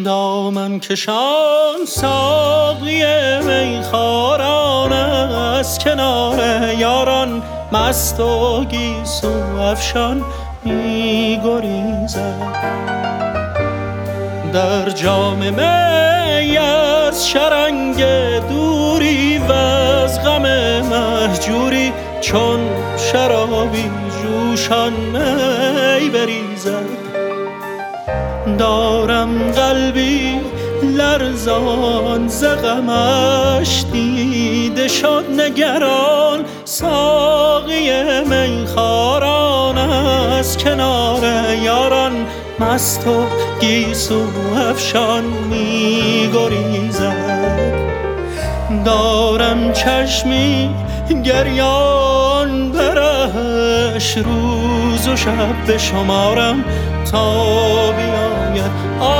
دامن کشان ساقی میخواران از کنار یاران مست و گیسو افشان می‌گریزد. در جام می از شرنگ دوری و از غم مهجوری چون شرابی جوشان می بریزد. دارم قلبی لرزان ز غمش دیده شد نگران ساقی میخواران از کنار یاران مست و گیسو افشان می‌گریزد. دارم چشمی گریان برهش روز و شب بشمارم تا بیاید.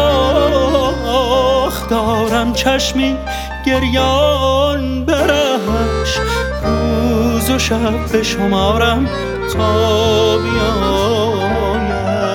آخ دارم چشمی گریان برهش روز و شب بشمارم تا بیاید.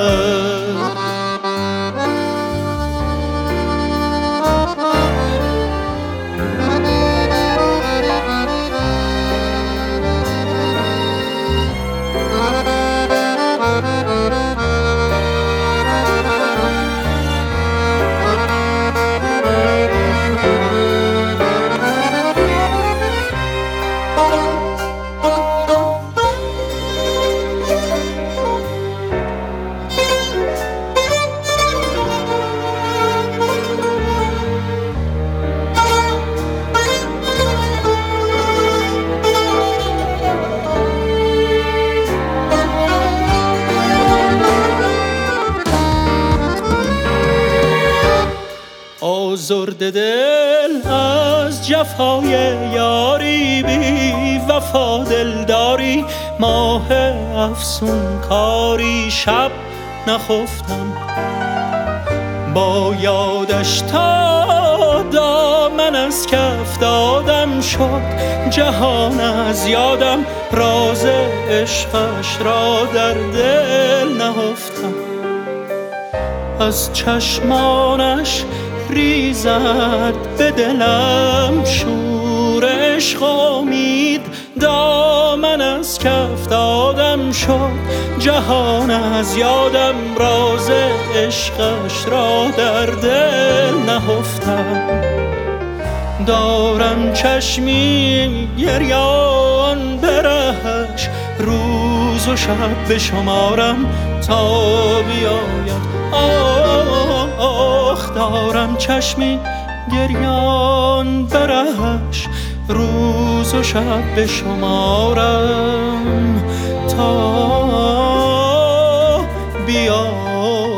آزرده دل از جفای یاری بی وفا دلداری ماه افسون کاری شب نخفتم با یادش تا دامن از کف دادم شد جهان از یادم راز عشقش را در دل نهفتم. از چشمانش ریزد به دلم شور عشق امید دامن از کف دادم شد جهان از یادم راز عشقش را در دل نهفتم. دارم چشمی گریان برهش روز و شب بشمارم تا بیاید. آخ دارم چشمی گریان برهش روز و شب بشمارم تا بیاید.